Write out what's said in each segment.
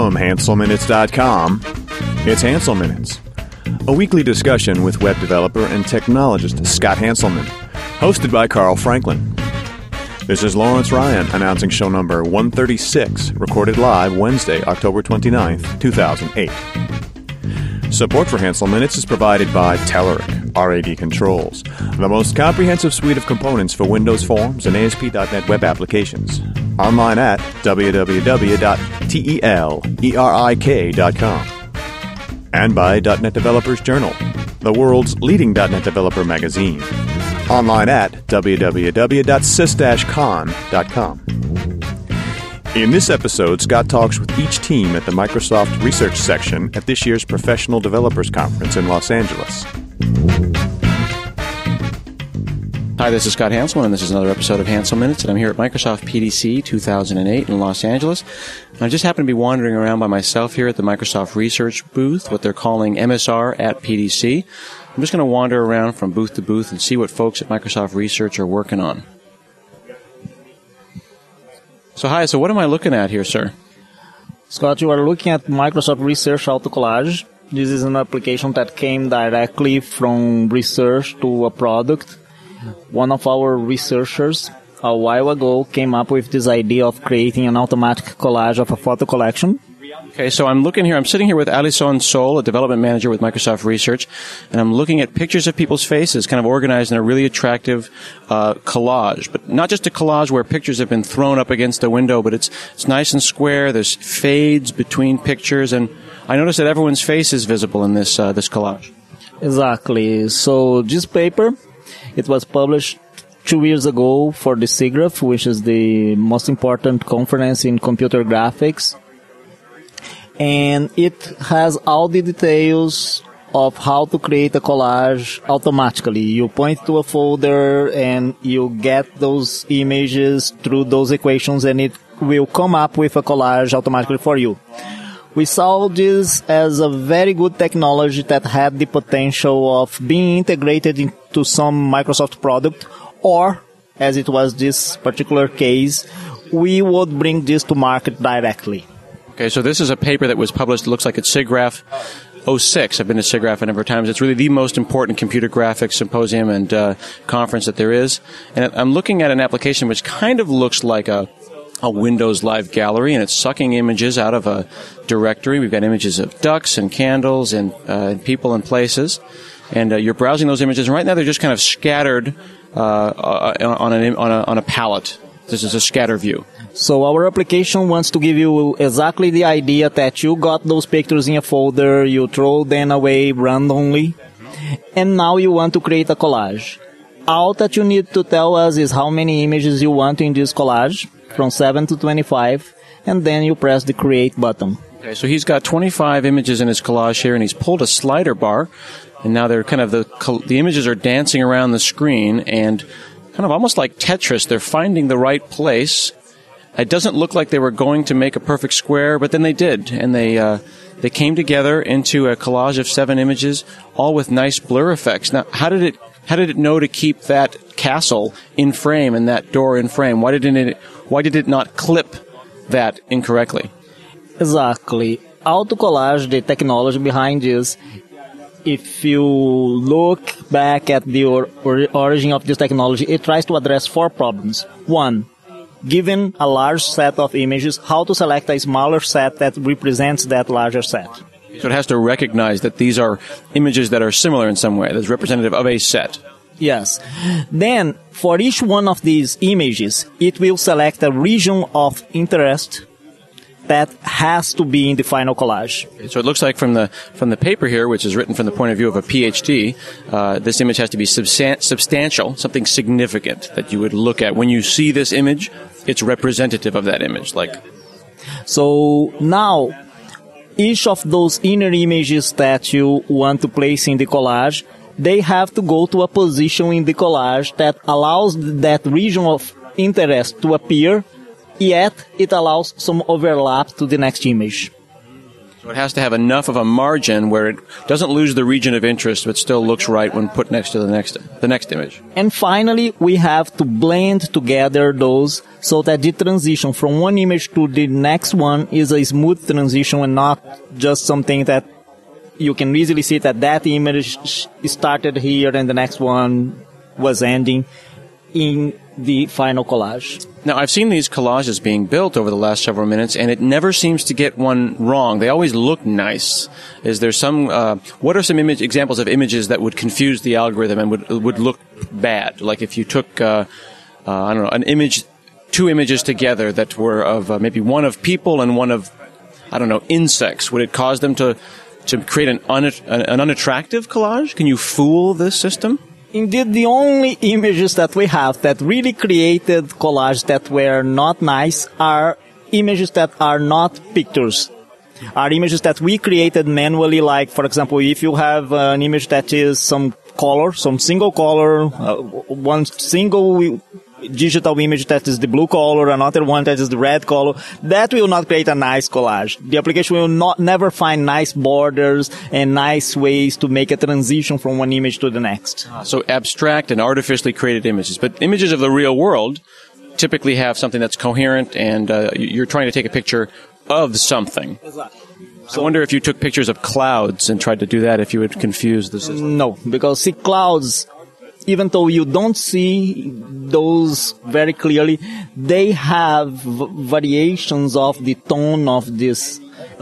From HanselMinutes.com, it's Hansel Minutes, a weekly discussion with web developer and technologist Scott Hanselman, hosted by Carl Franklin. This is Lawrence Ryan announcing show number 136, recorded live Wednesday, October 29th, 2008. Support for Hansel Minutes is provided by Telerik RAD Controls, the most comprehensive suite of components for Windows Forms and ASP.NET web applications. Online at www.telerik.com. And by .NET Developers Journal, the world's leading .NET developer magazine. Online at www.sys-con.com. In this episode, Scott talks with each team at the Microsoft Research Section at this year's Professional Developers Conference in Los Angeles. Hi, this is Scott Hanselman, and this is another episode of Hansel Minutes, and I'm here at Microsoft PDC 2008 in Los Angeles. And I just happen to be wandering around by myself here at the Microsoft Research booth, what they're calling MSR at PDC. I'm just going to wander around from booth to booth and see what folks at Microsoft Research are working on. So hi, so what am I looking at here, sir? Scott, you are looking at Microsoft Research Autocollage. This is an application that came directly from research to a product. One of our researchers a while ago came up with this idea of creating an automatic collage of a photo collection. Okay, so I'm sitting here with Alison Sol, a development manager with Microsoft Research, and I'm looking at pictures of people's faces kind of organized in a really attractive collage. But not just a collage where pictures have been thrown up against a window, but it's nice and square. There's fades between pictures, and I noticed that everyone's face is visible in this collage. Exactly. So this paper, it was published 2 years ago for the SIGGRAPH, which is the most important conference in computer graphics. And it has all the details of how to create a collage automatically. You point to a folder and you get those images through those equations, and it will come up with a collage automatically for you. We saw this as a very good technology that had the potential of being integrated into some Microsoft product, or, as it was this particular case, we would bring this to market directly. Okay, so this is a paper that was published, it looks like it's SIGGRAPH 06. I've been to SIGGRAPH a number of times. It's really the most important computer graphics symposium and conference that there is. And I'm looking at an application which kind of looks like a Windows Live Gallery, and it's sucking images out of a directory. We've got images of ducks and candles and people and places. And you're browsing those images, and right now they're just kind of scattered on a palette. This is a scatter view. So our application wants to give you exactly the idea that you got those pictures in a folder, you throw them away randomly, and now you want to create a collage. All that you need to tell us is how many images you want in this collage, from 7 to 25, and then you press the Create button. Okay, so he's got 25 images in his collage here, and he's pulled a slider bar, and now they're kind of the images are dancing around the screen, and kind of almost like Tetris, they're finding the right place. It doesn't look like they were going to make a perfect square, but then they did, and they came together into a collage of 7 images, all with nice blur effects. Now, how did it know to keep that castle in frame and that door in frame? Why did it not clip that incorrectly? Exactly. Autocollage, the technology behind this, if you look back at the origin of this technology, it tries to address 4 problems. 1, given a large set of images, how to select a smaller set that represents that larger set. So it has to recognize that these are images that are similar in some way, that's representative of a set. Yes. Then, for each one of these images, it will select a region of interest that has to be in the final collage. So it looks like from the paper here, which is written from the point of view of a PhD, this image has to be substantial, something significant that you would look at. When you see this image, it's representative of that image. So now, each of those inner images that you want to place in the collage, they have to go to a position in the collage that allows that region of interest to appear, yet it allows some overlap to the next image. So So it has to have enough of a margin where it doesn't lose the region of interest, but still looks right when put next to the next image. And finally, we have to blend together those so that the transition from one image to the next one is a smooth transition and not just something that you can easily see that image started here and the next one was ending in the final collage. Now, I've seen these collages being built over the last several minutes, and it never seems to get one wrong. They always look nice. Is there some? What are some examples of images that would confuse the algorithm and would look bad? Like if you took, I don't know, an image, two images together that were of maybe one of people and one of, I don't know, insects. Would it cause them to create an unattractive collage? Can you fool this system? Indeed, the only images that we have that really created collages that were not nice are images that are not pictures. Are images that we created manually, like, for example, if you have an image that is some color, some single color, one single digital image that is the blue color, another one that is the red color, that will not create a nice collage. The application will never find nice borders and nice ways to make a transition from one image to the next. So abstract and artificially created images. But images of the real world typically have something that's coherent, and you're trying to take a picture of something. Exactly. So I wonder if you took pictures of clouds and tried to do that, if you would confuse the system. No, because see, clouds, even though you don't see those very clearly, they have variations of the tone of this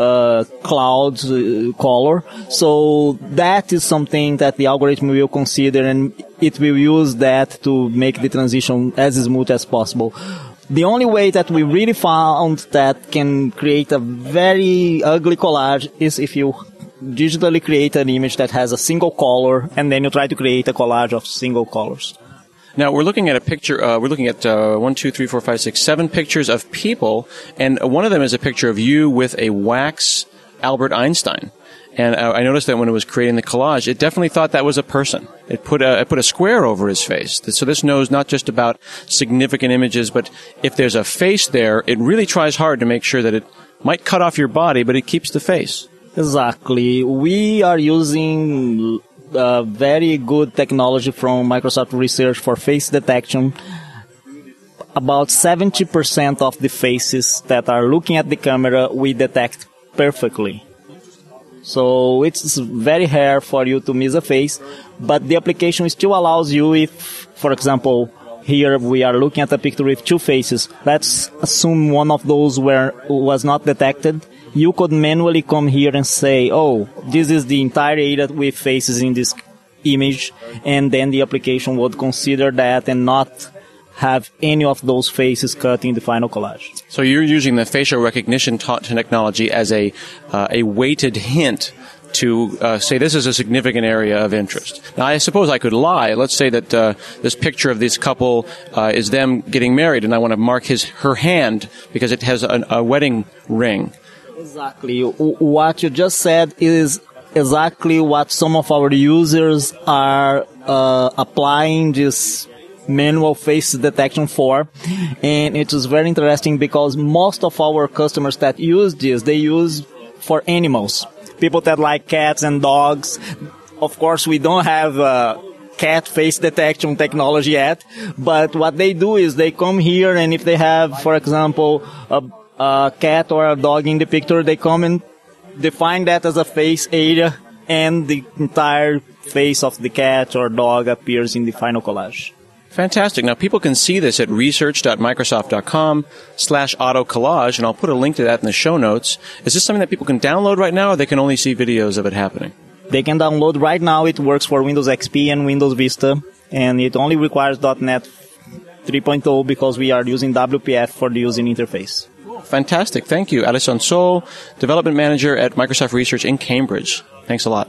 cloud color. So that is something that the algorithm will consider, and it will use that to make the transition as smooth as possible. The only way that we really found that can create a very ugly collage is if you digitally create an image that has a single color, and then you try to create a collage of single colors. Now, we're looking at a picture, we're looking at 7 pictures of people, and one of them is a picture of you with a wax Albert Einstein. And I noticed that when it was creating the collage, it definitely thought that was a person. It put a square over his face. So this knows not just about significant images, but if there's a face there, it really tries hard to make sure that it might cut off your body, but it keeps the face. Exactly. We are using very good technology from Microsoft Research for face detection. About 70% of the faces that are looking at the camera, we detect perfectly. So it's very rare for you to miss a face, but the application still allows you, if, for example, here we are looking at a picture with two faces. Let's assume one of those was not detected. You could manually come here and say, oh, this is the entire area with faces in this image, and then the application would consider that and not have any of those faces cut in the final collage. So you're using the facial recognition technology as a weighted hint to say this is a significant area of interest. Now, I suppose I could lie. Let's say that this picture of this couple is them getting married, and I want to mark her hand because it has a wedding ring. Exactly. What you just said is exactly what some of our users are applying this manual face detection for, and it is very interesting because most of our customers that use this, they use for animals. People that like cats and dogs. Of course, we don't have cat face detection technology yet, but what they do is they come here, and if they have, for example, a cat or a dog in the picture, they come and define that as a face area, and the entire face of the cat or dog appears in the final collage. Fantastic. Now, people can see this at research.microsoft.com/autocollage, and I'll put a link to that in the show notes. Is this something that people can download right now, or they can only see videos of it happening? They can download right now. It works for Windows XP and Windows Vista, and it only requires .NET 3.0 because we are using WPF for the user interface. Fantastic. Thank you. Alisson Sol, Development Manager at Microsoft Research in Cambridge. Thanks a lot.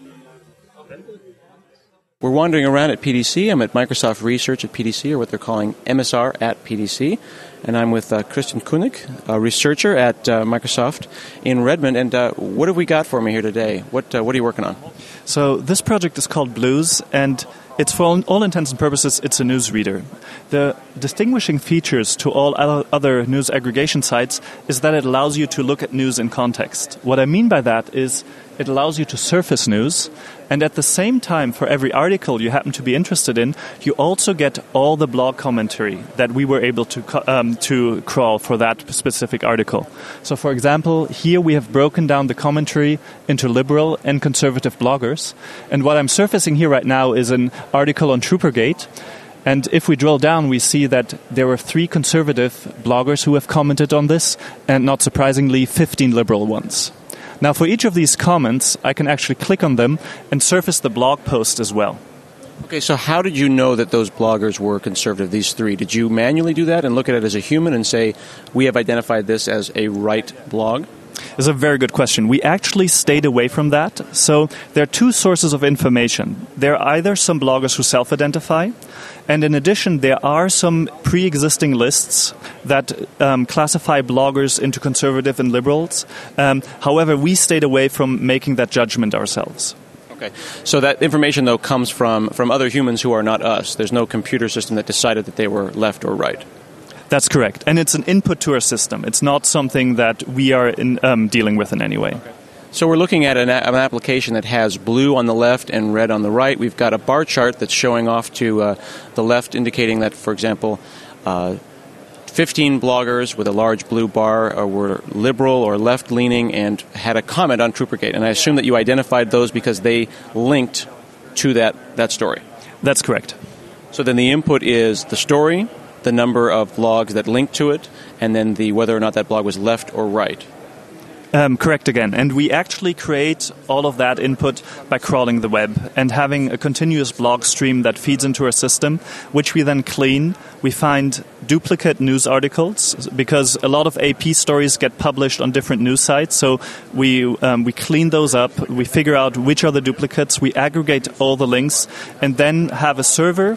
We're wandering around at PDC. I'm at Microsoft Research at PDC, or what they're calling MSR at PDC. And I'm with Christian Koenig, a researcher at Microsoft in Redmond. And what have we got for me here today? What are you working on? So this project is called Blues, and It's for all intents and purposes, it's a newsreader. The distinguishing features to all other news aggregation sites is that it allows you to look at news in context. What I mean by that is it allows you to surface news, and at the same time, for every article you happen to be interested in, you also get all the blog commentary that we were able to crawl for that specific article. So, for example, here we have broken down the commentary into liberal and conservative bloggers, and what I'm surfacing here right now is an article on Troopergate. And if we drill down, we see that there were 3 conservative bloggers who have commented on this, and not surprisingly, 15 liberal ones. Now, for each of these comments, I can actually click on them and surface the blog post as well. Okay, so how did you know that those bloggers were conservative, these 3? Did you manually do that and look at it as a human and say, we have identified this as a right blog? It's a very good question. We actually stayed away from that. So there are 2 sources of information. There are either some bloggers who self-identify, and in addition, there are some pre-existing lists that classify bloggers into conservative and liberals. However, we stayed away from making that judgment ourselves. Okay. So that information, though, comes from other humans who are not us. There's no computer system that decided that they were left or right. That's correct. And it's an input to our system. It's not something that we are dealing with in any way. Okay. So we're looking at an application that has blue on the left and red on the right. We've got a bar chart that's showing off to the left, indicating that, for example, 15 bloggers with a large blue bar were liberal or left-leaning and had a comment on Troopergate. And I assume that you identified those because they linked to that story. That's correct. So then the input is the story, the number of blogs that link to it, and then whether or not that blog was left or right. Correct again. And we actually create all of that input by crawling the web and having a continuous blog stream that feeds into our system, which we then clean. We find duplicate news articles because a lot of AP stories get published on different news sites. So we clean those up. We figure out which are the duplicates. We aggregate all the links and then have a server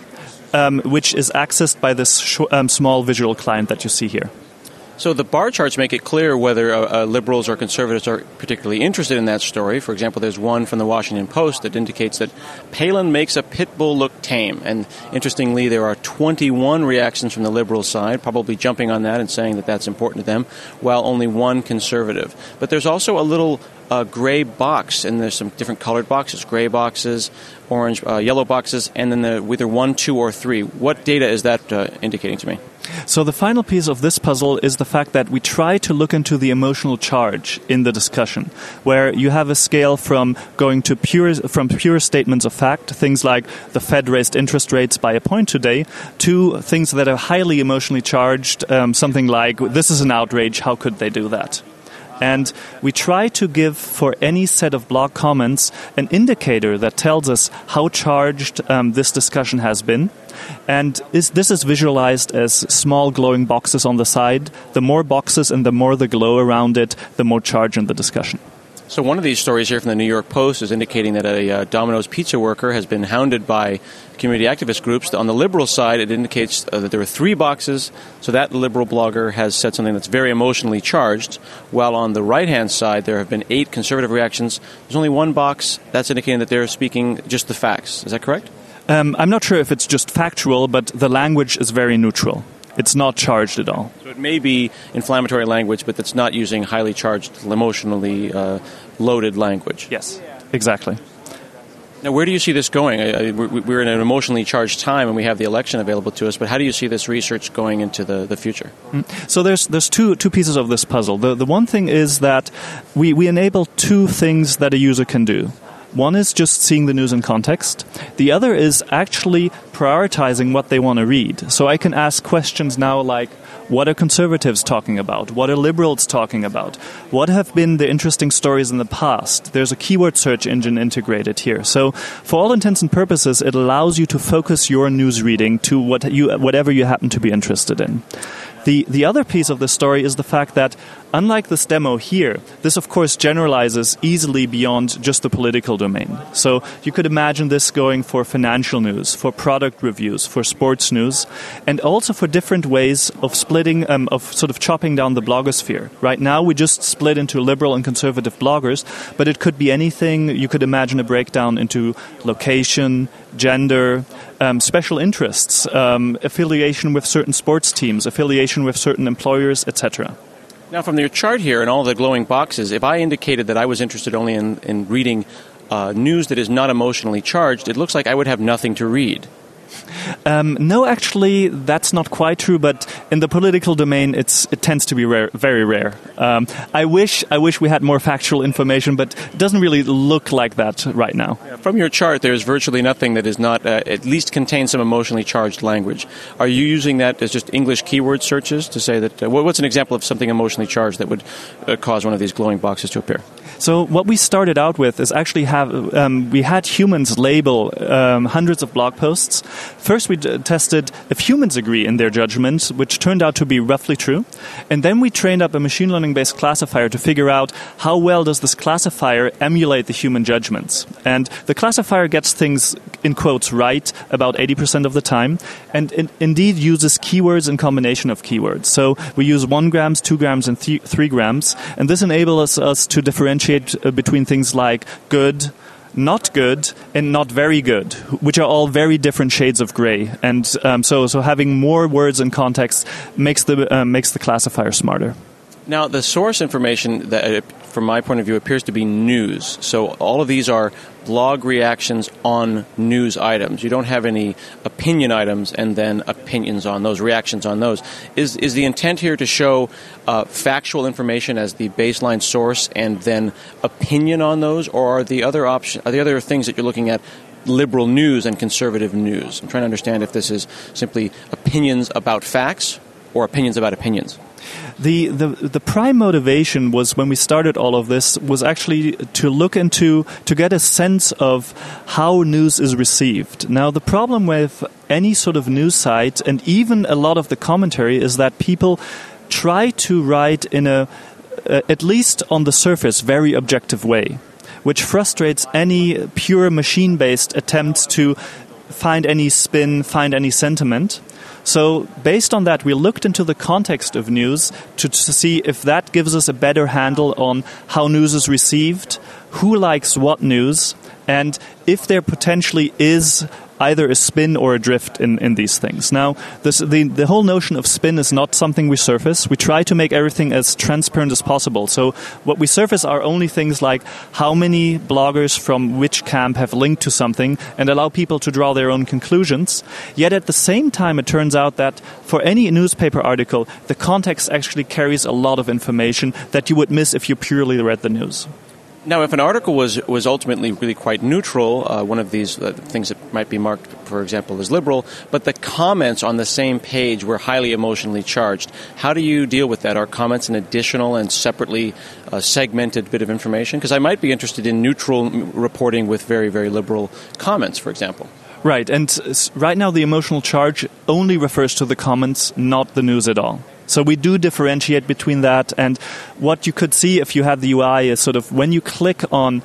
which is accessed by this small visual client that you see here. So the bar charts make it clear whether liberals or conservatives are particularly interested in that story. For example, there's one from the Washington Post that indicates that Palin makes a pit bull look tame. And interestingly, there are 21 reactions from the liberal side, probably jumping on that and saying that that's important to them, while only 1 conservative. But there's also a little gray box, and there's some different colored boxes, gray boxes, orange, yellow boxes, and then either 1, 2, or 3. What data is that indicating to me? So the final piece of this puzzle is the fact that we try to look into the emotional charge in the discussion, where you have a scale from going to pure statements of fact, things like the Fed raised interest rates by a point today, to things that are highly emotionally charged, something like, this is an outrage, how could they do that? And we try to give, for any set of blog comments, an indicator that tells us how charged this discussion has been. And this is visualized as small glowing boxes on the side. The more boxes and the more the glow around it, the more charge in the discussion. So one of these stories here from the New York Post is indicating that a Domino's pizza worker has been hounded by community activist groups. On the liberal side, it indicates that there are 3 boxes, so that liberal blogger has said something that's very emotionally charged, while on the right-hand side, there have been 8 conservative reactions. There's only 1 box. That's indicating that they're speaking just the facts. Is that correct? I'm not sure if it's just factual, but the language is very neutral. It's not charged at all. So it may be inflammatory language, but it's not using highly charged, emotionally loaded language. Yes, exactly. Now, where do you see this going? We're in an emotionally charged time, and we have the election available to us, but how do you see this research going into the future? So there's two pieces of this puzzle. The one thing is that we enable 2 things that a user can do. One is just seeing the news in context. The other is actually prioritizing what they want to read. So I can ask questions now like, what are conservatives talking about? What are liberals talking about? What have been the interesting stories in the past? There's a keyword search engine integrated here. So for all intents and purposes, it allows you to focus your news reading to whatever you happen to be interested in. The other piece of the story is the fact that, unlike this demo here, this of course generalizes easily beyond just the political domain. So you could imagine this going for financial news, for product reviews, for sports news, and also for different ways of splitting, of sort of chopping down the blogosphere. Right now we just split into liberal and conservative bloggers, but it could be anything. You could imagine a breakdown into location, gender, special interests, affiliation with certain sports teams, affiliation with certain employers, etc. Now, from your chart here and all the glowing boxes, if I indicated that I was interested only in reading news that is not emotionally charged, it looks like I would have nothing to read. No, actually, that's not quite true. But in the political domain, it tends to be rare, very rare. I wish we had more factual information, but it doesn't really look like that right now. From your chart, there's virtually nothing that is not at least contains some emotionally charged language. Are you using that as just English keyword searches to say that? What's an example of something emotionally charged that would cause one of these glowing boxes to appear? So what we started out with is actually we had humans label hundreds of blog posts. First, we tested if humans agree in their judgments, which turned out to be roughly true. And then we trained up a machine learning-based classifier to figure out how well does this classifier emulate the human judgments. And the classifier gets things, in quotes, right about 80% of the time, and indeed uses keywords and combination of keywords. So we use 1 grams, 2 grams, and 3 grams. And this enables us to differentiate between things like good, not good, and not very good, which are all very different shades of gray. And so having more words and context makes the classifier smarter. Now, the source information, that, from my point of view, appears to be news. So all of these are blog reactions on news items. You don't have any opinion items and then opinions on those, reactions on those. Is the intent here to show factual information as the baseline source and then opinion on those, or are the other things that you're looking at liberal news and conservative news? I'm trying to understand if this is simply opinions about facts or opinions about opinions. The prime motivation was, when we started all of this, was actually to get a sense of how news is received. Now, the problem with any sort of news site, and even a lot of the commentary, is that people try to write in at least on the surface, very objective way, which frustrates any pure machine-based attempts to find any spin, find any sentiment. So based on that, we looked into the context of news to see if that gives us a better handle on how news is received, who likes what news, and if there potentially is either a spin or a drift in these things. Now, the whole notion of spin is not something we surface. We try to make everything as transparent as possible. So what we surface are only things like how many bloggers from which camp have linked to something, and allow people to draw their own conclusions. Yet at the same time, it turns out that for any newspaper article, the context actually carries a lot of information that you would miss if you purely read the news. Now, if an article was ultimately really quite neutral, one of these things that might be marked, for example, as liberal, but the comments on the same page were highly emotionally charged, how do you deal with that? Are comments an additional and separately segmented bit of information? Because I might be interested in neutral reporting with very, very liberal comments, for example. Right, and right now the emotional charge only refers to the comments, not the news at all. So we do differentiate between that, and what you could see if you had the UI is sort of when you click on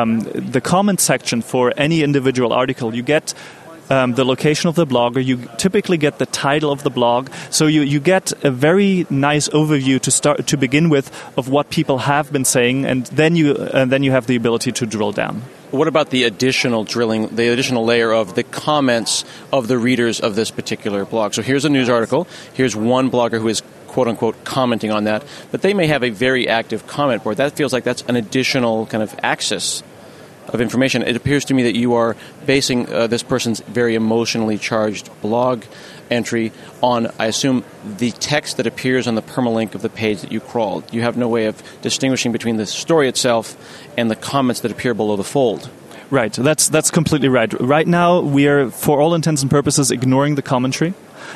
the comment section for any individual article, you get the location of the blogger, you typically get the title of the blog, so you get a very nice overview to begin with of what people have been saying, and then you have the ability to drill down. What about the additional drilling, the additional layer of the comments of the readers of this particular blog? So here's a news article. Here's one blogger who is quote-unquote commenting on that, but they may have a very active comment board. That feels like that's an additional kind of axis of information. It appears to me that you are basing this person's very emotionally charged blog entry on, I assume, the text that appears on the permalink of the page that you crawled. You have no way of distinguishing between the story itself and the comments that appear below the fold. Right, that's completely right. Right now, we are, for all intents and purposes, ignoring the commentary.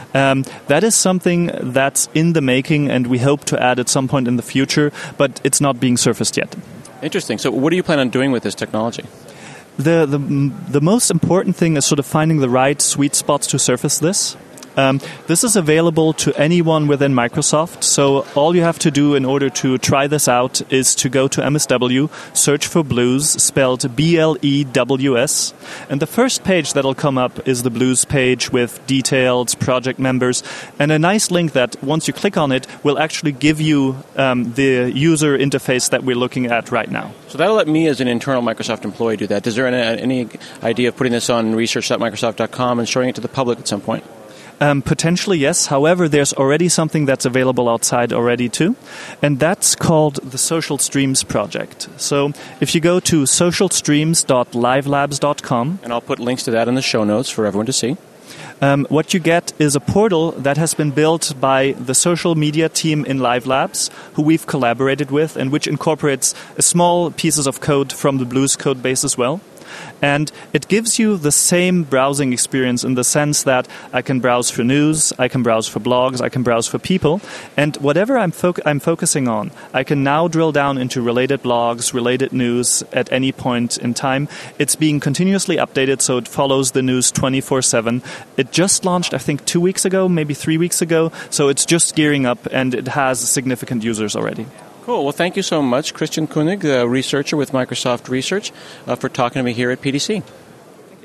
That is something that's in the making, and we hope to add at some point in the future, but it's not being surfaced yet. Interesting. So what do you plan on doing with this technology? The most important thing is sort of finding the right sweet spots to surface this. This is available to anyone within Microsoft. So all you have to do in order to try this out is to go to MSW, search for Blues, spelled BLEWS. And the first page that'll come up is the Blues page with details, project members, and a nice link that once you click on it will actually give you the user interface that we're looking at right now. So that'll let me as an internal Microsoft employee do that. Is there any idea of putting this on research.microsoft.com and showing it to the public at some point? Potentially, yes. However, there's already something that's available outside already too, and that's called the Social Streams Project. So if you go to socialstreams.livelabs.com... And I'll put links to that in the show notes for everyone to see. What you get is a portal that has been built by the social media team in Live Labs, who we've collaborated with, and which incorporates small pieces of code from the Blues code base as well. And it gives you the same browsing experience in the sense that I can browse for news, I can browse for blogs, I can browse for people, and whatever I'm focusing on, I can now drill down into related blogs, related news at any point in time. It's being continuously updated, so it follows the news 24/7. It just launched, I think, 2 weeks ago, maybe 3 weeks ago, so it's just gearing up, and it has significant users already. Cool. Well, thank you so much, Christian Koenig, a researcher with Microsoft Research, for talking to me here at PDC. Thank you.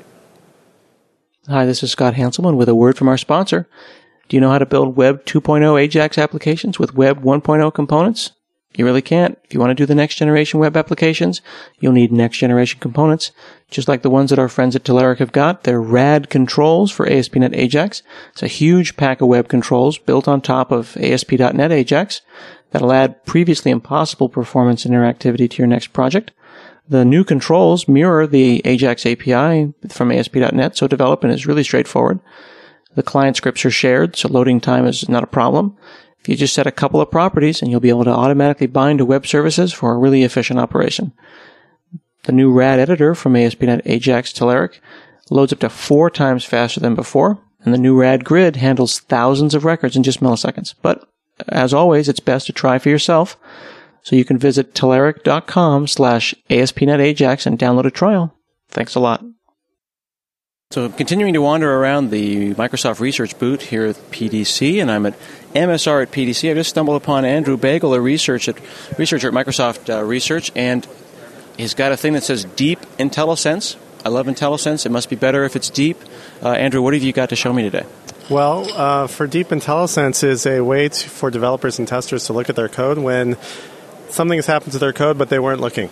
Hi, this is Scott Hanselman with a word from our sponsor. Do you know how to build Web 2.0 AJAX applications with Web 1.0 components? You really can't. If you want to do the next generation web applications, you'll need next generation components, just like the ones that our friends at Telerik have got. They're RAD controls for ASP.NET AJAX. It's a huge pack of web controls built on top of ASP.NET AJAX that'll add previously impossible performance and interactivity to your next project. The new controls mirror the AJAX API from ASP.NET, so development is really straightforward. The client scripts are shared, so loading time is not a problem. If you just set a couple of properties, and you'll be able to automatically bind to web services for a really efficient operation. The new RAD editor from ASP.NET AJAX Telerik loads up to 4 times faster than before, and the new RAD grid handles thousands of records in just milliseconds. But as always, it's best to try for yourself. So you can visit telerik.com/ASP.NET AJAX and download a trial. Thanks a lot. So continuing to wander around the Microsoft Research booth here at PDC, and I'm at MSR at PDC. I just stumbled upon Andrew Bagel, a researcher at Microsoft Research, and he's got a thing that says Deep IntelliSense. I love IntelliSense. It must be better if it's deep. Andrew, what have you got to show me today? Well, for Deep IntelliSense is a way for developers and testers to look at their code when something has happened to their code but they weren't looking.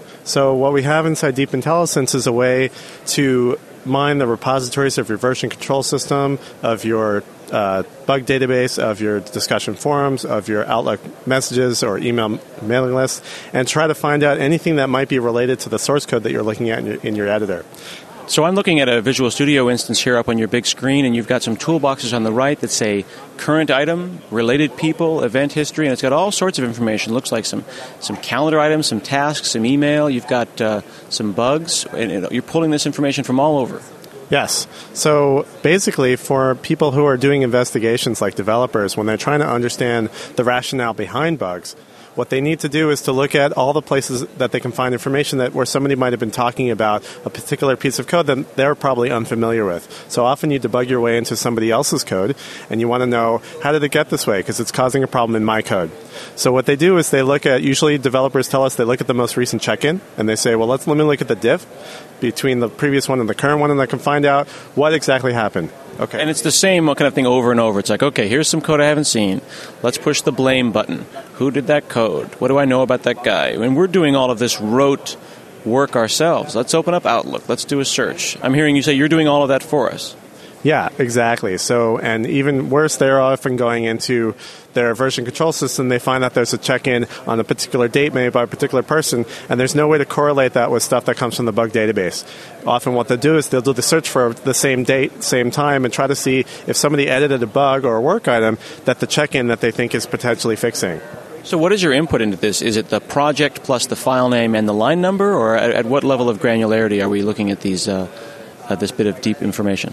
So what we have inside Deep IntelliSense is a way to mine the repositories of your version control system, of your bug database, of your discussion forums, of your Outlook messages or email mailing lists, and try to find out anything that might be related to the source code that you're looking at in your editor. So I'm looking at a Visual Studio instance here up on your big screen, and you've got some toolboxes on the right that say current item, related people, event history, and it's got all sorts of information. It looks like some calendar items, some tasks, some email. You've got some bugs, and you're pulling this information from all over. Yes. So basically, for people who are doing investigations like developers, when they're trying to understand the rationale behind bugs, what they need to do is to look at all the places that they can find information that where somebody might have been talking about a particular piece of code that they're probably unfamiliar with. So often you debug your way into somebody else's code, and you want to know, how did it get this way? Because it's causing a problem in my code. So what they do is they look at, usually developers tell us they look at the most recent check-in, and they say, well, let me look at the diff between the previous one and the current one, and I can find out what exactly happened. Okay. And it's the same kind of thing over and over. It's like, okay, here's some code I haven't seen. Let's push the blame button. Who did that code? What do I know about that guy? And we're doing all of this rote work ourselves. Let's open up Outlook. Let's do a search. I'm hearing you say you're doing all of that for us. Yeah, exactly. So, and even worse, they're often going into their version control system. They find that there's a check-in on a particular date made by a particular person, and there's no way to correlate that with stuff that comes from the bug database. Often what they'll do is they'll do the search for the same date, same time, and try to see if somebody edited a bug or a work item that the check-in that they think is potentially fixing. So what is your input into this? Is it the project plus the file name and the line number, or at what level of granularity are we looking at these this bit of deep information?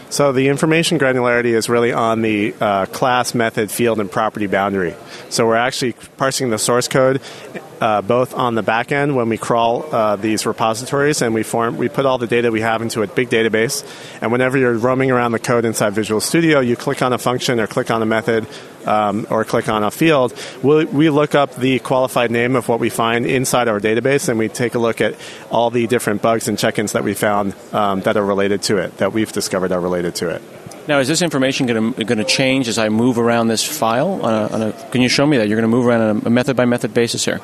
So the information granularity is really on the class, method, field, and property boundary. So we're actually parsing the source code both on the back end when we crawl these repositories, and we put all the data we have into a big database. And whenever you're roaming around the code inside Visual Studio, you click on a function or click on a method or click on a field, we look up the qualified name of what we find inside our database, and we take a look at all the different bugs and check-ins that we found that are related to it, that we've discovered are related to it. Now, is this information going to change as I move around this file? Can you show me that? You're going to move around on a method-by-method basis here.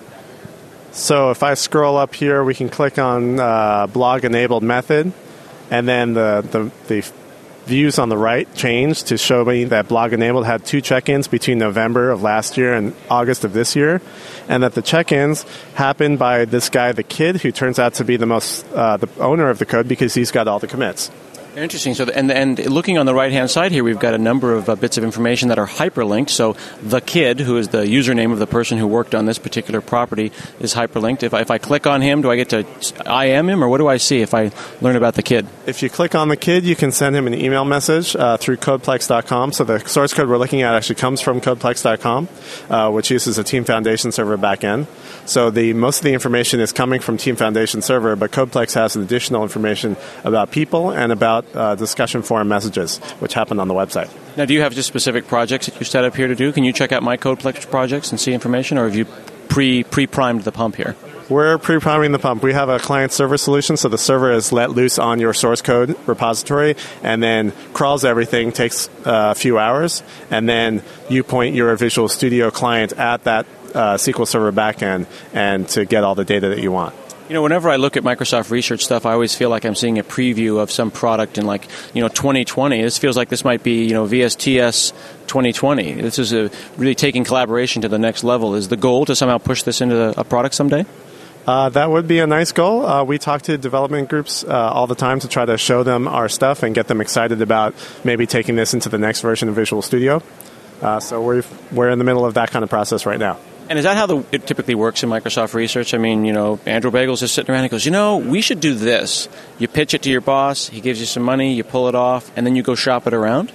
So if I scroll up here, we can click on blog-enabled method, and then the views on the right change to show me that blog-enabled had 2 check-ins between November of last year and August of this year, and that the check-ins happened by this guy, the Kid, who turns out to be the owner of the code because he's got all the commits. Interesting. So, and looking on the right-hand side here, we've got a number of bits of information that are hyperlinked. So the Kid, who is the username of the person who worked on this particular property, is hyperlinked. If I click on him, do I get to IM him, or what do I see if I learn about the Kid? If you click on the Kid, you can send him an email message through Codeplex.com. So the source code we're looking at actually comes from Codeplex.com, which uses a Team Foundation server backend. So most of the information is coming from Team Foundation server, but Codeplex has additional information about people and about discussion forum messages, which happen on the website. Now, do you have just specific projects that you set up here to do? Can you check out my Codeplex projects and see information, or have you pre-primed the pump here? We're pre-priming the pump. We have a client-server solution, so the server is let loose on your source code repository and then crawls everything, takes a few hours, and then you point your Visual Studio client at that SQL Server backend and to get all the data that you want. You know, whenever I look at Microsoft Research stuff, I always feel like I'm seeing a preview of some product in 2020. This feels like this might be, VSTS 2020. This is really taking collaboration to the next level. Is the goal to somehow push this into a product someday? That would be a nice goal. We talk to development groups all the time to try to show them our stuff and get them excited about maybe taking this into the next version of Visual Studio. So we're in the middle of that kind of process right now. And is that how it typically works in Microsoft Research? I mean, Andrew Bagel's just sitting around and goes, we should do this. You pitch it to your boss, he gives you some money, you pull it off, and then you go shop it around?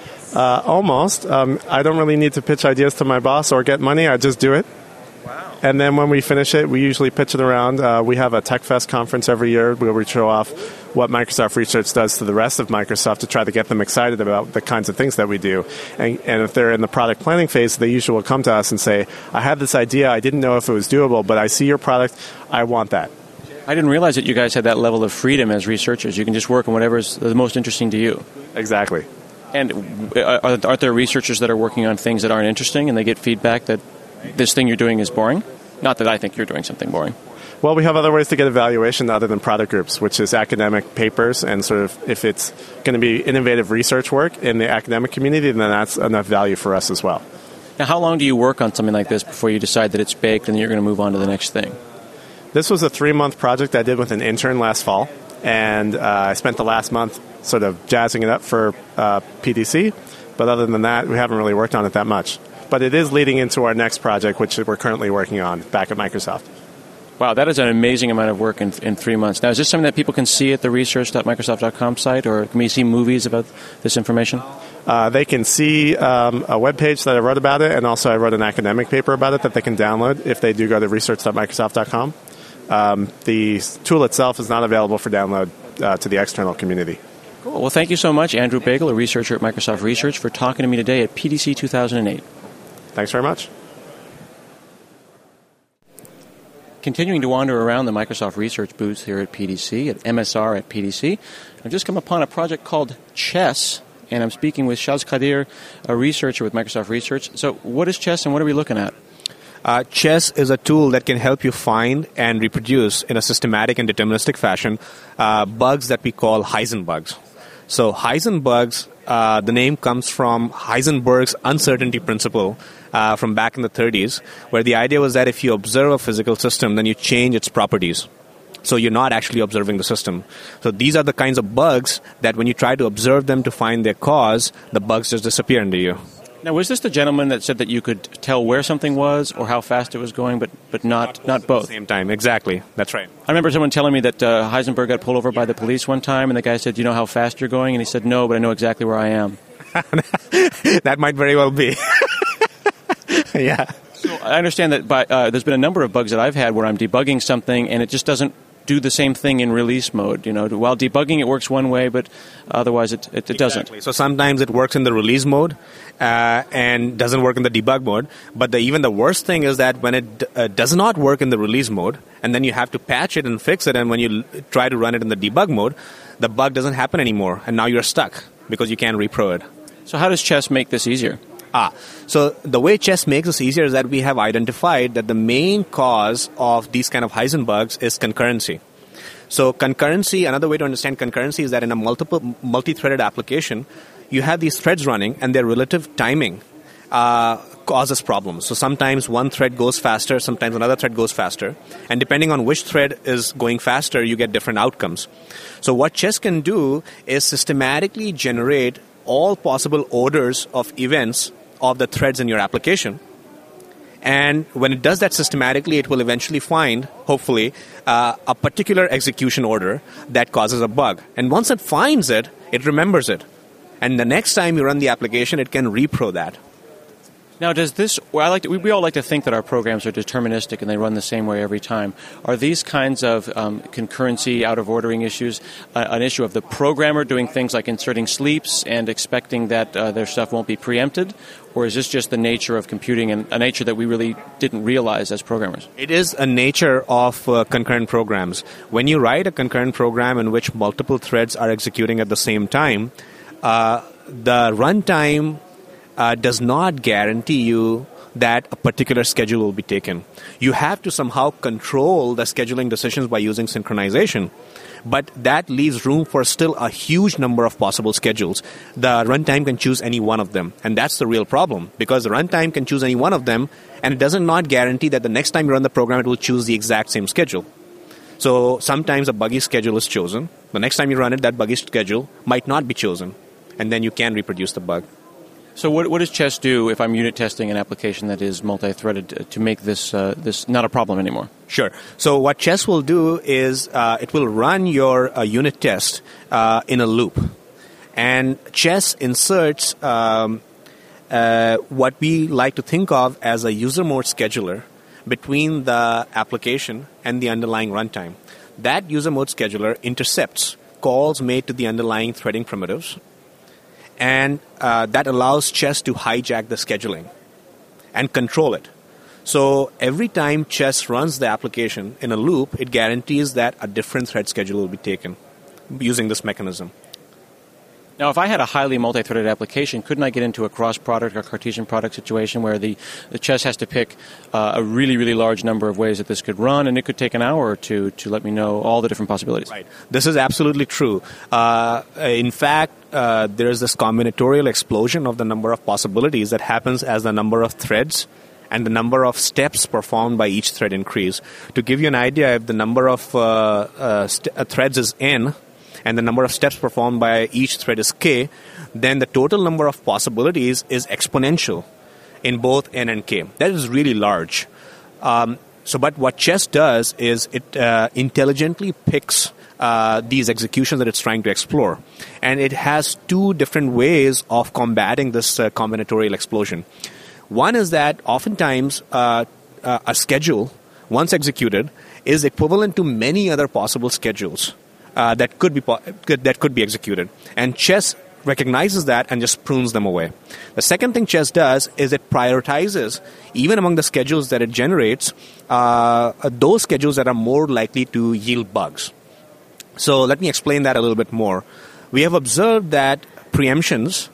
Almost. I don't really need to pitch ideas to my boss or get money. I just do it. Wow. And then when we finish it, we usually pitch it around. We have a TechFest conference every year where we show off what Microsoft Research does to the rest of Microsoft to try to get them excited about the kinds of things that we do. And if they're in the product planning phase, they usually will come to us and say, I had this idea, I didn't know if it was doable, but I see your product, I want that. I didn't realize that you guys had that level of freedom as researchers. You can just work on whatever is the most interesting to you. Exactly. And aren't there researchers that are working on things that aren't interesting and they get feedback that this thing you're doing is boring? Not that I think you're doing something boring. Well, we have other ways to get evaluation other than product groups, which is academic papers, and sort of if it's going to be innovative research work in the academic community, then that's enough value for us as well. Now, how long do you work on something like this before you decide that it's baked and you're going to move on to the next thing? This was a 3-month project I did with an intern last fall, and I spent the last month sort of jazzing it up for PDC, but other than that, we haven't really worked on it that much. But it is leading into our next project, which we're currently working on back at Microsoft. Wow, that is an amazing amount of work in 3 months. Now, is this something that people can see at the research.microsoft.com site, or can we see movies about this information? They can see a web page that I wrote about it, and also I wrote an academic paper about it that they can download if they do go to research.microsoft.com. The tool itself is not available for download to the external community. Cool. Well, thank you so much, Andrew Bagel, a researcher at Microsoft Research, for talking to me today at PDC 2008. Thanks very much. Continuing to wander around the Microsoft Research booth here at PDC, at MSR at PDC, I've just come upon a project called Chess, and I'm speaking with Shaz Qadir, a researcher with Microsoft Research. So what is Chess, and what are we looking at? Chess is a tool that can help you find and reproduce in a systematic and deterministic fashion bugs that we call Heisenbugs. So Heisenbugs, the name comes from Heisenberg's uncertainty principle from back in the 30s, where the idea was that if you observe a physical system, then you change its properties. So you're not actually observing the system. So these are the kinds of bugs that when you try to observe them to find their cause, the bugs just disappear into you. Now, was this the gentleman that said that you could tell where something was or how fast it was going, but not both? At the same time, exactly. That's right. I remember someone telling me that Heisenberg got pulled over by the police one time, and the guy said, "Do you know how fast you're going?" And he said, "No, but I know exactly where I am." That might very well be. Yeah. So I understand that there's been a number of bugs that I've had where I'm debugging something and it just doesn't do the same thing in release mode. While debugging it works one way, but otherwise it doesn't. Exactly. So sometimes it works in the release mode and doesn't work in the debug mode. But even the worst thing is that when it does not work in the release mode, and then you have to patch it and fix it, and when you try to run it in the debug mode, the bug doesn't happen anymore, and now you're stuck because you can't repro it. So how does Chess make this easier? So the way Chess makes this easier is that we have identified that the main cause of these kind of Heisenbugs is concurrency. So concurrency, another way to understand concurrency is that in a multi-threaded application, you have these threads running and their relative timing causes problems. So sometimes one thread goes faster, sometimes another thread goes faster. And depending on which thread is going faster, you get different outcomes. So what Chess can do is systematically generate all possible orders of events of the threads in your application. And when it does that systematically, it will eventually find, hopefully, a particular execution order that causes a bug. And once it finds it, it remembers it. And the next time you run the application, it can repro that. Now, does this? Well, we all like to think that our programs are deterministic and they run the same way every time. Are these kinds of concurrency, out-of-ordering issues an issue of the programmer doing things like inserting sleeps and expecting that their stuff won't be preempted, or is this just the nature of computing and a nature that we really didn't realize as programmers? It is a nature of concurrent programs. When you write a concurrent program in which multiple threads are executing at the same time, the runtime does not guarantee you that a particular schedule will be taken. You have to somehow control the scheduling decisions by using synchronization, but that leaves room for still a huge number of possible schedules. The runtime can choose any one of them, and that's the real problem, because the runtime can choose any one of them, and it doesn't not guarantee that the next time you run the program, it will choose the exact same schedule. So sometimes a buggy schedule is chosen. The next time you run it, that buggy schedule might not be chosen, and then you can reproduce the bug. So what does Chess do if I'm unit testing an application that is multi-threaded to make this not a problem anymore? Sure. So what Chess will do is it will run your unit test in a loop. And Chess inserts what we like to think of as a user mode scheduler between the application and the underlying runtime. That user mode scheduler intercepts calls made to the underlying threading primitives, and that allows Chess to hijack the scheduling and control it. So every time Chess runs the application in a loop, it guarantees that a different thread schedule will be taken using this mechanism. Now, if I had a highly multi-threaded application, couldn't I get into a cross-product or Cartesian product situation where the Chess has to pick a really, really large number of ways that this could run, and it could take an hour or two to let me know all the different possibilities? Right. This is absolutely true. In fact, there is this combinatorial explosion of the number of possibilities that happens as the number of threads and the number of steps performed by each thread increase. To give you an idea, if the number of threads is n, and the number of steps performed by each thread is k, then the total number of possibilities is exponential in both n and k. That is really large. But what Chess does is it intelligently picks these executions that it's trying to explore. And it has two different ways of combating this combinatorial explosion. One is that oftentimes a schedule, once executed, is equivalent to many other possible schedules that could be executed, and Chess recognizes that and just prunes them away. The second thing Chess does is it prioritizes, even among the schedules that it generates, those schedules that are more likely to yield bugs. So let me explain that a little bit more. We have observed that preemptions,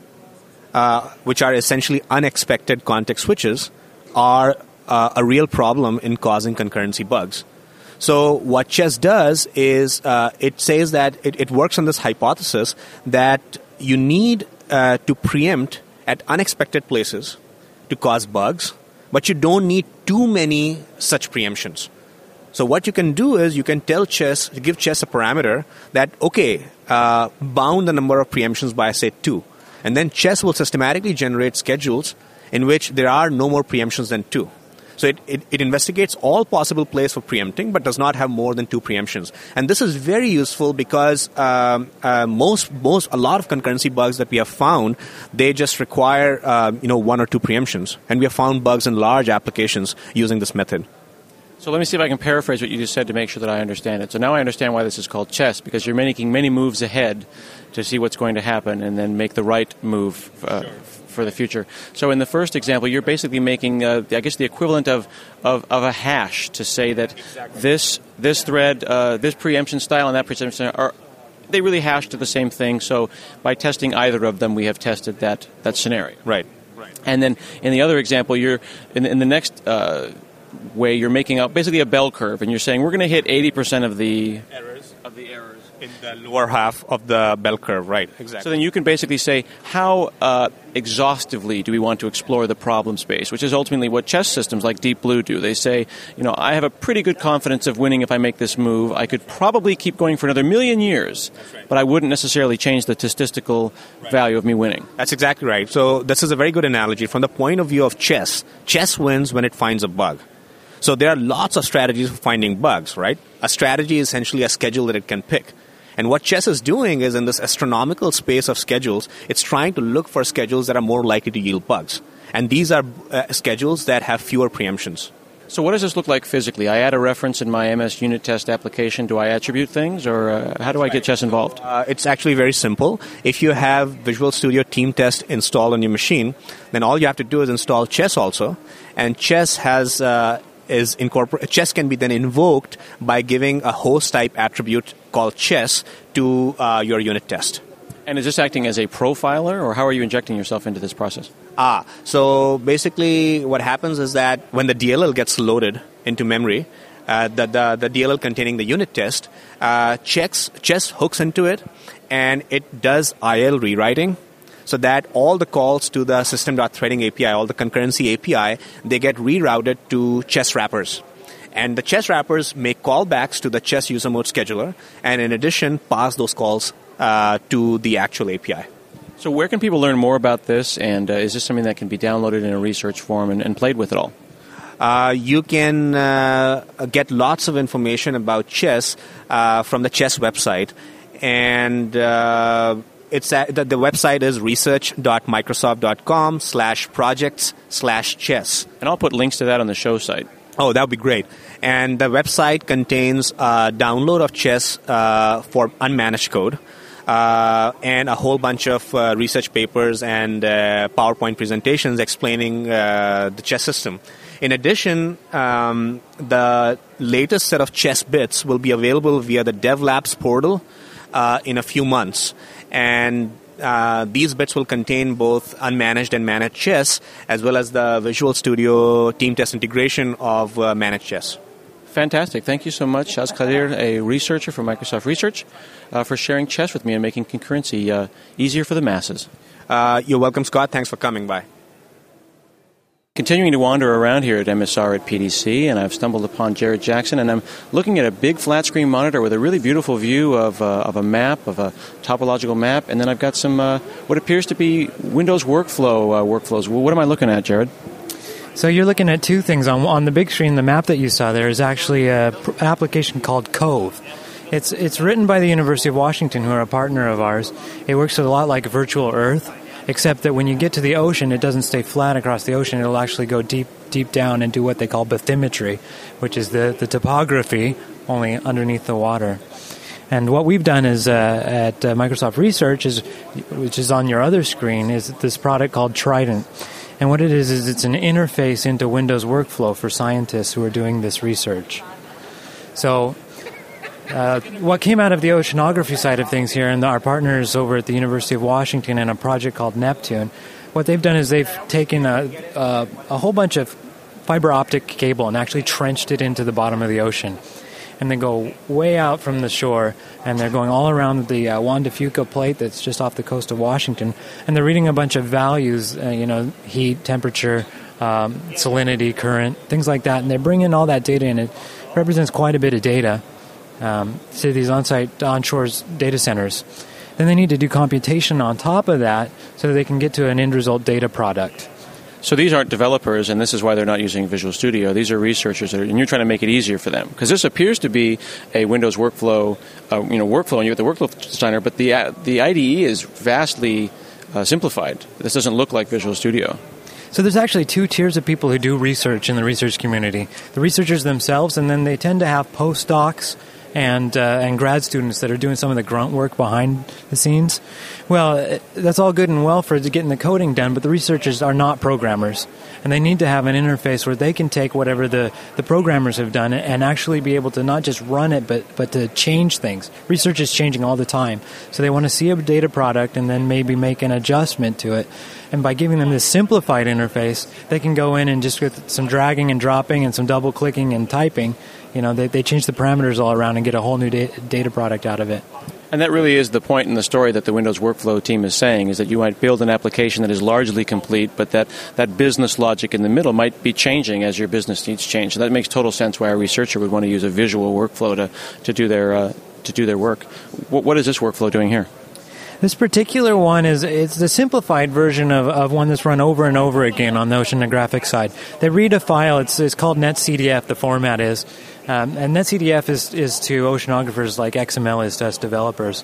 which are essentially unexpected context switches, are a real problem in causing concurrency bugs. So what Chess does is it says that it works on this hypothesis that you need to preempt at unexpected places to cause bugs, but you don't need too many such preemptions. So what you can do is you can tell Chess, give Chess a parameter that, bound the number of preemptions by, say, 2. And then chess will systematically generate schedules in which there are no more preemptions than 2. So it investigates all possible plays for preempting, but does not have more than 2 preemptions. And this is very useful because a lot of concurrency bugs that we have found, they just require 1 or 2 preemptions. And we have found bugs in large applications using this method. So let me see if I can paraphrase what you just said to make sure that I understand it. So now I understand why this is called chess, because you're making many moves ahead to see what's going to happen and then make the right move for the future. So in the first example, you're basically making, I guess, the equivalent of a hash to say that this thread, this preemption style and that preemption style, they really hash to the same thing. So by testing either of them, we have tested that scenario. Right. And then in the other example, you're in the next way, you're making out basically a bell curve, and you're saying we're going to hit 80% of the errors in the lower half of the bell curve, right? Exactly. So then you can basically say how exhaustively do we want to explore the problem space, which is ultimately what chess systems like Deep Blue do. They say, I have a pretty good confidence of winning if I make this move. I could probably keep going for another million years, but I wouldn't necessarily change the statistical value of me winning. That's exactly right. So this is a very good analogy. From the point of view of chess wins when it finds a bug. So there are lots of strategies for finding bugs, right? A strategy is essentially a schedule that it can pick. And what chess is doing is in this astronomical space of schedules, it's trying to look for schedules that are more likely to yield bugs. And these are schedules that have fewer preemptions. So what does this look like physically? I add a reference in my MS unit test application. Do I attribute things, or how do I get chess involved? It's actually very simple. If you have Visual Studio Team Test installed on your machine, then all you have to do is install chess also. And chess has... chess can be then invoked by giving a host type attribute called chess to your unit test. And is this acting as a profiler, or how are you injecting yourself into this process? So basically what happens is that when the DLL gets loaded into memory, the DLL containing the unit test, chess hooks into it, and it does IL rewriting, so that all the calls to the system.threading API, all the concurrency API, they get rerouted to chess wrappers. And the chess wrappers make callbacks to the chess user mode scheduler, and in addition, pass those calls to the actual API. So where can people learn more about this, and is this something that can be downloaded in a research form and played with at all? You can get lots of information about chess from the chess website, and the website is research.microsoft.com/projects/chess. And I'll put links to that on the show site. Oh, that would be great. And the website contains a download of chess for unmanaged code and a whole bunch of research papers and PowerPoint presentations explaining the chess system. In addition, the latest set of chess bits will be available via the DevLabs portal in a few months. And these bits will contain both unmanaged and managed chess, as well as the Visual Studio Team Test integration of managed chess. Fantastic. Thank you so much, Shaz Qadir, a researcher from Microsoft Research, for sharing chess with me and making concurrency easier for the masses. You're welcome, Scott. Thanks for coming by. Continuing to wander around here at MSR at PDC, and I've stumbled upon Jared Jackson, and I'm looking at a big flat-screen monitor with a really beautiful view of a map, of a topological map, and then I've got some what appears to be Windows workflows. Well, what am I looking at, Jared? So you're looking at two things. On the big screen, the map that you saw there is actually an application called Cove. It's written by the University of Washington, who are a partner of ours. It works a lot like Virtual Earth, except that when you get to the ocean, it doesn't stay flat across the ocean. It'll actually go deep down and do what they call bathymetry, which is the topography only underneath the water. And what we've done is at Microsoft Research, which is on your other screen, is this product called Trident. And what it is it's an interface into Windows Workflow for scientists who are doing this research. So what came out of the oceanography side of things here, and our partners over at the University of Washington in a project called Neptune, what they've done is they've taken a whole bunch of fiber optic cable and actually trenched it into the bottom of the ocean. And they go way out from the shore, and they're going all around the Juan de Fuca plate that's just off the coast of Washington, and they're reading a bunch of values, heat, temperature, salinity, current, things like that, and they bring in all that data, and it represents quite a bit of data to these onshore data centers. then they need to do computation on top of that so that they can get to an end result data product. So these aren't developers, and this is why they're not using Visual Studio. These are researchers, and you're trying to make it easier for them. Because this appears to be a Windows workflow, workflow, and you have the workflow designer, but the IDE is vastly simplified. This doesn't look like Visual Studio. So there's actually two tiers of people who do research in the research community. The researchers themselves, and then they tend to have postdocs and grad students that are doing some of the grunt work behind the scenes. Well, that's all good and well for getting the coding done, but the researchers are not programmers, and they need to have an interface where they can take whatever the programmers have done and actually be able to not just run it, but to change things. Research is changing all the time, so they want to see a data product and then maybe make an adjustment to it. And by giving them this simplified interface, they can go in and just with some dragging and dropping and some double clicking and typing, they change the parameters all around and get a whole new data product out of it. And that really is the point in the story that the Windows Workflow team is saying, is that you might build an application that is largely complete, but that business logic in the middle might be changing as your business needs change. So that makes total sense why a researcher would want to use a visual workflow to do their work. What is this workflow doing here? This particular one it's the simplified version of one that's run over and over again on the oceanographic side. They read a file. It's called NetCDF, the format is. And NetCDF is to oceanographers like XML is to us developers.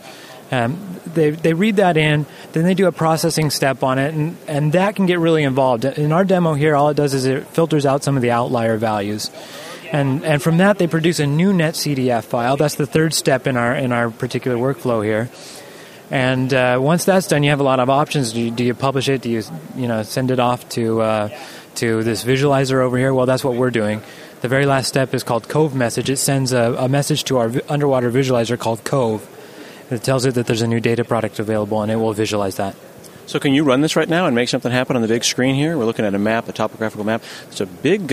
They read that in, then they do a processing step on it, and that can get really involved. In our demo here, all it does is it filters out some of the outlier values. And from that, they produce a new NetCDF file. That's the third step in our particular workflow here. And once that's done, you have a lot of options. Do you publish it? Do you send it off to this visualizer over here? Well, that's what we're doing. The very last step is called Cove Message. It sends a message to our underwater visualizer called Cove. It tells it that there's a new data product available, and it will visualize that. So can you run this right now and make something happen on the big screen here? We're looking at a map, a topographical map. It's a big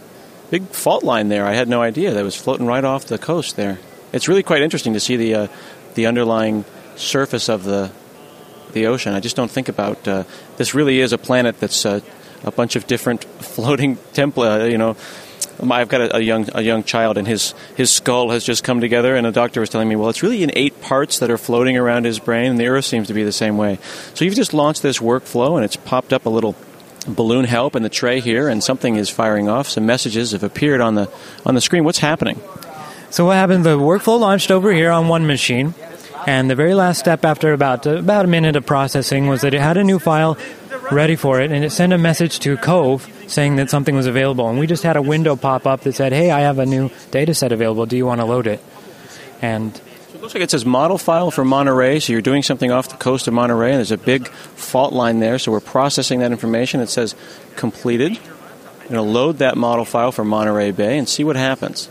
fault line there. I had no idea that was floating right off the coast there. It's really quite interesting to see the underlying surface of the ocean. I just don't think about this. Really is a planet that's a bunch of different floating template. I've got a young child, and his skull has just come together, and a doctor was telling me, well, it's really in 8 parts that are floating around his brain, and the Earth seems to be the same way. So you've just launched this workflow, and it's popped up a little balloon help in the tray here, and something is firing off. Some messages have appeared on the screen. What's happening? So what happened? The workflow launched over here on one machine. And the very last step after about a minute of processing was that it had a new file ready for it, and it sent a message to Cove saying that something was available. And we just had a window pop up that said, hey, I have a new data set available. Do you want to load it? And so it looks like it says model file for Monterey, so you're doing something off the coast of Monterey, and there's a big fault line there, so we're processing that information. It says completed. We're going to load that model file for Monterey Bay and see what happens.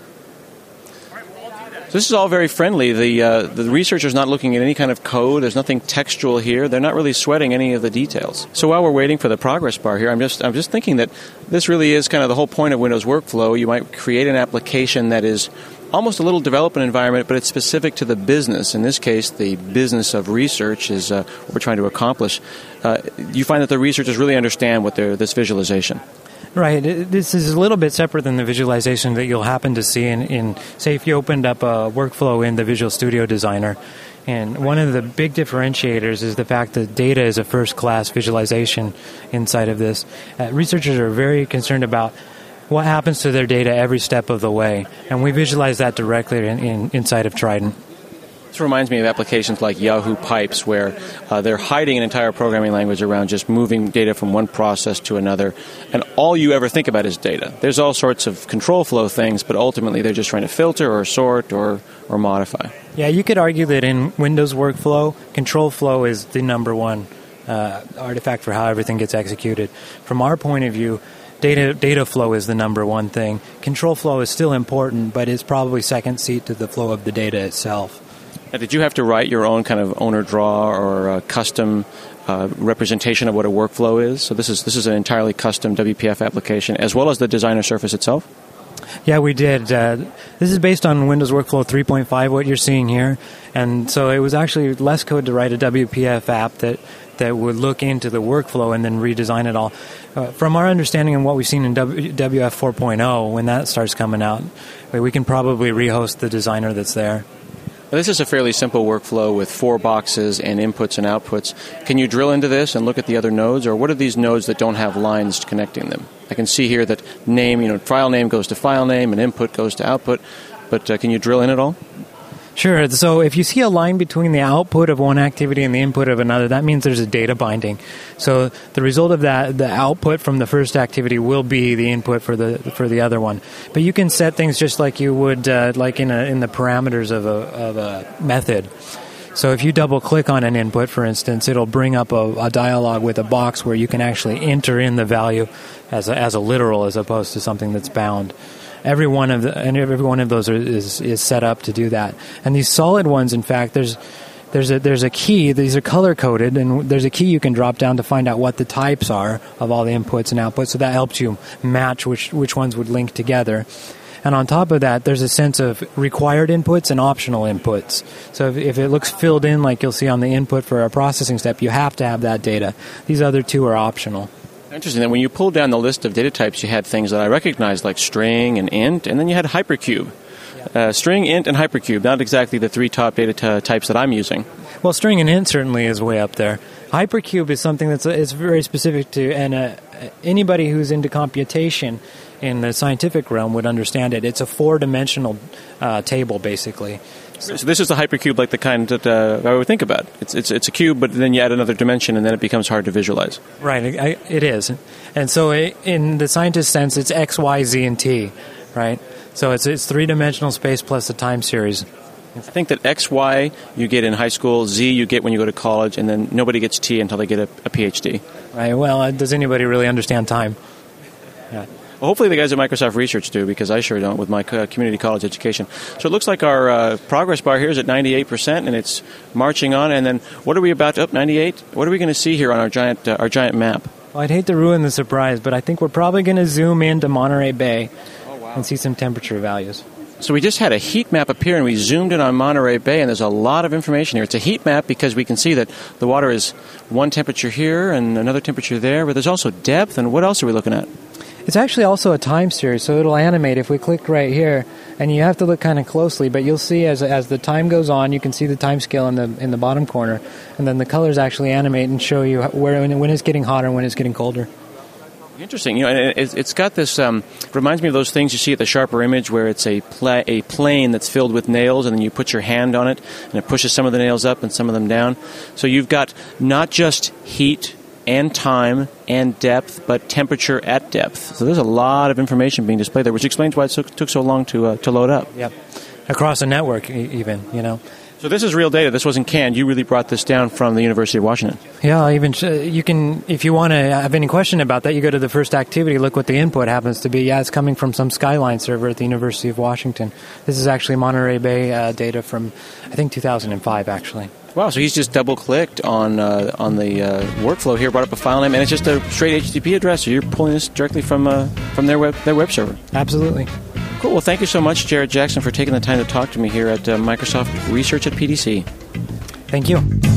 So this is all very friendly. The researcher's not looking at any kind of code. There's nothing textual here. They're not really sweating any of the details. So while we're waiting for the progress bar here, I'm just thinking that this really is kind of the whole point of Windows Workflow. You might create an application that is almost a little development environment, but it's specific to the business. In this case, the business of research is what we're trying to accomplish. You find that the researchers really understand what this visualization. Right. This is a little bit separate than the visualization that you'll happen to see in say, if you opened up a workflow in the Visual Studio Designer. And one of the big differentiators is the fact that data is a first-class visualization inside of this. Researchers are very concerned about what happens to their data every step of the way, and we visualize that directly inside of Trident. This reminds me of applications like Yahoo Pipes, where they're hiding an entire programming language around just moving data from one process to another, and all you ever think about is data. There's all sorts of control flow things, but ultimately they're just trying to filter or sort or modify. Yeah, you could argue that in Windows Workflow, control flow is the number one artifact for how everything gets executed. From our point of view, data flow is the number one thing. Control flow is still important, but it's probably second seat to the flow of the data itself. Now, did you have to write your own kind of owner draw or custom representation of what a workflow is? So this is an entirely custom WPF application, as well as the designer surface itself? Yeah, we did. This is based on Windows Workflow 3.5, what you're seeing here. And so it was actually less code to write a WPF app that would look into the workflow and then redesign it all. From our understanding and what we've seen in WF 4.0, when that starts coming out, we can probably rehost the designer that's there. This is a fairly simple workflow with 4 boxes and inputs and outputs. Can you drill into this and look at the other nodes, or what are these nodes that don't have lines connecting them? I can see here that name, file name goes to file name and input goes to output, but can you drill in at all? Sure. So if you see a line between the output of one activity and the input of another, that means there's a data binding. So the result of that, the output from the first activity will be the input for the other one. But you can set things just like you would like in the parameters of a method. So if you double click on an input, for instance, it'll bring up a dialog with a box where you can actually enter in the value as a literal as opposed to something that's bound. Every one of those is set up to do that. And these solid ones, in fact, there's a key. These are color coded, and there's a key you can drop down to find out what the types are of all the inputs and outputs. So that helps you match which ones would link together. And on top of that, there's a sense of required inputs and optional inputs. So if it looks filled in like you'll see on the input for a processing step, you have to have that data. These other two are optional. Interesting. Then when you pulled down the list of data types, you had things that I recognized like string and int, and then you had hypercube. String, int, and hypercube, not exactly the 3 top data types that I'm using. Well, string and int certainly is way up there. Hypercube is something it's very specific to, and anybody who's into computation in the scientific realm would understand it. It's a 4-dimensional table, basically. So this is the hypercube, like the kind that I would think about. It's a cube, but then you add another dimension, and then it becomes hard to visualize. Right, it is. And so in the scientist sense, it's X, Y, Z, and T, right? So it's 3-dimensional space plus a time series. I think that X, Y you get in high school, Z you get when you go to college, and then nobody gets T until they get a PhD. Right, well, does anybody really understand time? Yeah. Well, hopefully the guys at Microsoft Research do, because I sure don't with my community college education. So it looks like our progress bar here is at 98%, and it's marching on. And then what are we about to, 98? What are we going to see here on our giant map? Well, I'd hate to ruin the surprise, but I think we're probably going to zoom into Monterey Bay and see some temperature values. So we just had a heat map appear, and we zoomed in on Monterey Bay, and there's a lot of information here. It's a heat map because we can see that the water is one temperature here and another temperature there, but there's also depth, and what else are we looking at? It's actually also a time series, so it'll animate. If we click right here, and you have to look kind of closely, but you'll see as the time goes on, you can see the time scale in the bottom corner, and then the colors actually animate and show you when it's getting hotter and when it's getting colder. Interesting. And it's got this, reminds me of those things you see at the Sharper image where it's a plane that's filled with nails, and then you put your hand on it, and it pushes some of the nails up and some of them down. So you've got not just heat and time and depth, but temperature at depth. So there's a lot of information being displayed there, which explains why it took so long to load up. Yep. Across a network, even, So this is real data. This wasn't canned. You really brought this down from the University of Washington. Yeah, even you can, if you want to have any question about that, you go to the first activity, look what the input happens to be. Yeah, it's coming from some Skyline server at the University of Washington. This is actually Monterey Bay data from, I think, 2005, actually. Wow, so he's just double-clicked on the workflow here, brought up a file name, and it's just a straight HTTP address, so you're pulling this directly from their web server. Absolutely. Cool. Well, thank you so much, Jared Jackson, for taking the time to talk to me here at Microsoft Research at PDC. Thank you.